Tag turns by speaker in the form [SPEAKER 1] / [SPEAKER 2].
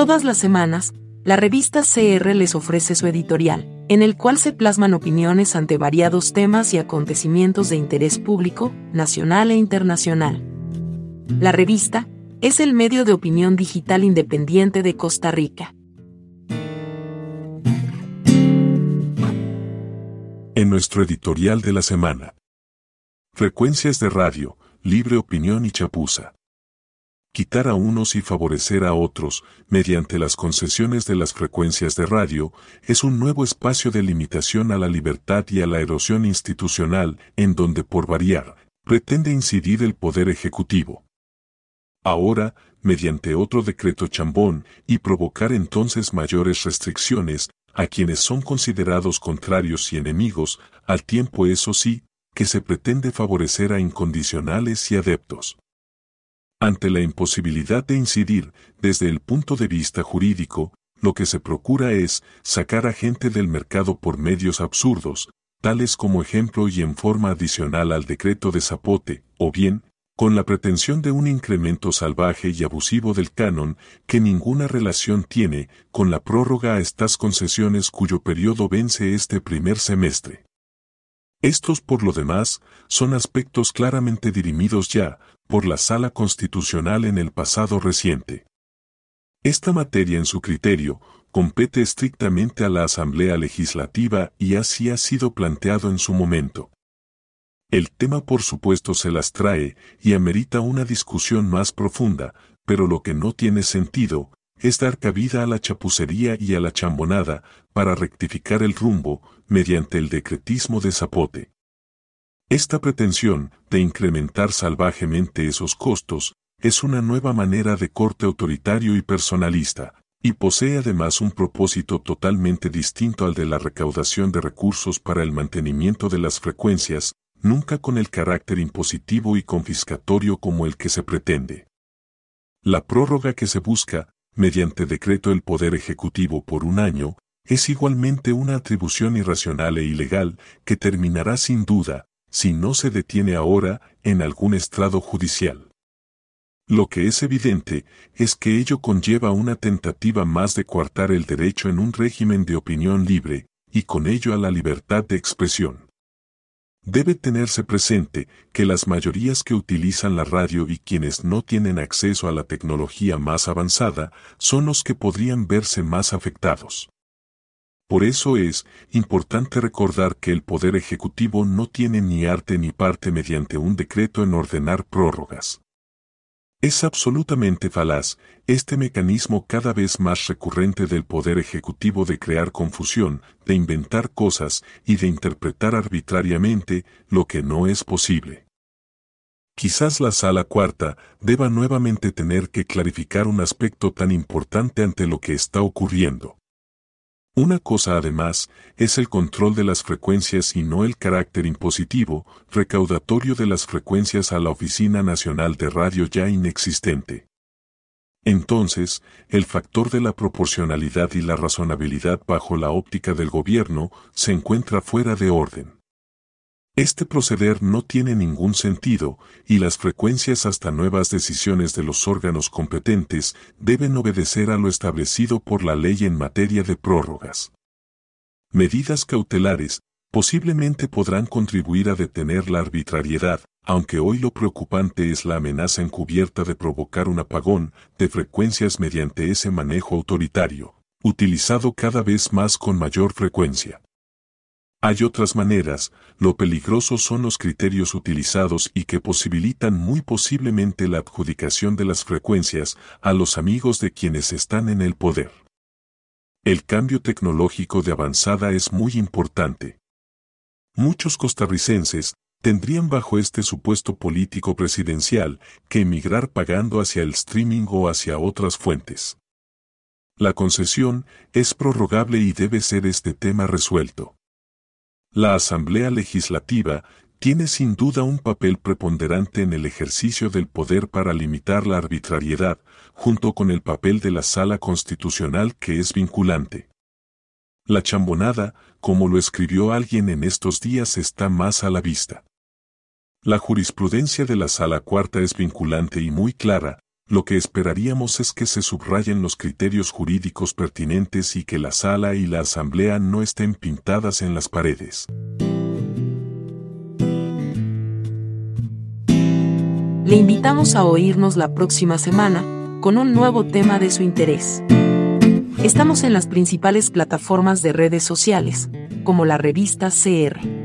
[SPEAKER 1] Todas las semanas, la revista CR les ofrece su editorial, en el cual se plasman opiniones ante variados temas y acontecimientos de interés público, nacional e internacional. La revista es el medio de opinión digital independiente de Costa Rica.
[SPEAKER 2] En nuestro editorial de la semana: frecuencias de radio, libre opinión y chapuza. Quitar a unos y favorecer a otros, mediante las concesiones de las frecuencias de radio, es un nuevo espacio de limitación a la libertad y a la erosión institucional, en donde, por variar, pretende incidir el Poder Ejecutivo. Ahora, mediante otro decreto chambón, y provocar entonces mayores restricciones a quienes son considerados contrarios y enemigos, al tiempo, eso sí, que se pretende favorecer a incondicionales y adeptos. Ante la imposibilidad de incidir desde el punto de vista jurídico, lo que se procura es sacar a gente del mercado por medios absurdos, tales como ejemplo y en forma adicional al decreto de Zapote, o bien, con la pretensión de un incremento salvaje y abusivo del canon que ninguna relación tiene con la prórroga a estas concesiones cuyo periodo vence este primer semestre. Estos, por lo demás, son aspectos claramente dirimidos ya por la Sala Constitucional en el pasado reciente. Esta materia, en su criterio, compete estrictamente a la Asamblea Legislativa y así ha sido planteado en su momento. El tema, por supuesto, se las trae y amerita una discusión más profunda, pero lo que no tiene sentido es dar cabida a la chapucería y a la chambonada para rectificar el rumbo mediante el decretismo de Zapote. Esta pretensión de incrementar salvajemente esos costos es una nueva manera de corte autoritario y personalista, y posee además un propósito totalmente distinto al de la recaudación de recursos para el mantenimiento de las frecuencias, nunca con el carácter impositivo y confiscatorio como el que se pretende. La prórroga que se busca, mediante decreto del Poder Ejecutivo por un año, es igualmente una atribución irracional e ilegal que terminará sin duda, si no se detiene ahora, en algún estrado judicial. Lo que es evidente es que ello conlleva una tentativa más de coartar el derecho en un régimen de opinión libre, y con ello a la libertad de expresión. Debe tenerse presente que las mayorías que utilizan la radio y quienes no tienen acceso a la tecnología más avanzada son los que podrían verse más afectados. Por eso es importante recordar que el Poder Ejecutivo no tiene ni arte ni parte mediante un decreto en ordenar prórrogas. Es absolutamente falaz este mecanismo cada vez más recurrente del Poder Ejecutivo de crear confusión, de inventar cosas y de interpretar arbitrariamente lo que no es posible. Quizás la Sala Cuarta deba nuevamente tener que clarificar un aspecto tan importante ante lo que está ocurriendo. Una cosa además es el control de las frecuencias y no el carácter impositivo, recaudatorio de las frecuencias a la Oficina Nacional de Radio ya inexistente. Entonces, el factor de la proporcionalidad y la razonabilidad bajo la óptica del gobierno se encuentra fuera de orden. Este proceder no tiene ningún sentido, y las frecuencias hasta nuevas decisiones de los órganos competentes deben obedecer a lo establecido por la ley en materia de prórrogas. Medidas cautelares posiblemente podrán contribuir a detener la arbitrariedad, aunque hoy lo preocupante es la amenaza encubierta de provocar un apagón de frecuencias mediante ese manejo autoritario, utilizado cada vez más con mayor frecuencia. Hay otras maneras, lo peligrosos son los criterios utilizados y que posibilitan muy posiblemente la adjudicación de las frecuencias a los amigos de quienes están en el poder. El cambio tecnológico de avanzada es muy importante. Muchos costarricenses tendrían bajo este supuesto político presidencial que emigrar pagando hacia el streaming o hacia otras fuentes. La concesión es prorrogable y debe ser este tema resuelto. La Asamblea Legislativa tiene sin duda un papel preponderante en el ejercicio del poder para limitar la arbitrariedad, junto con el papel de la Sala Constitucional que es vinculante. La chambonada, como lo escribió alguien en estos días, está más a la vista. La jurisprudencia de la Sala Cuarta es vinculante y muy clara, Lo que esperaríamos es que se subrayen los criterios jurídicos pertinentes y que la sala y la asamblea no estén pintadas en las paredes.
[SPEAKER 1] Le invitamos a oírnos la próxima semana, con un nuevo tema de su interés. Estamos en las principales plataformas de redes sociales, como la revista CR.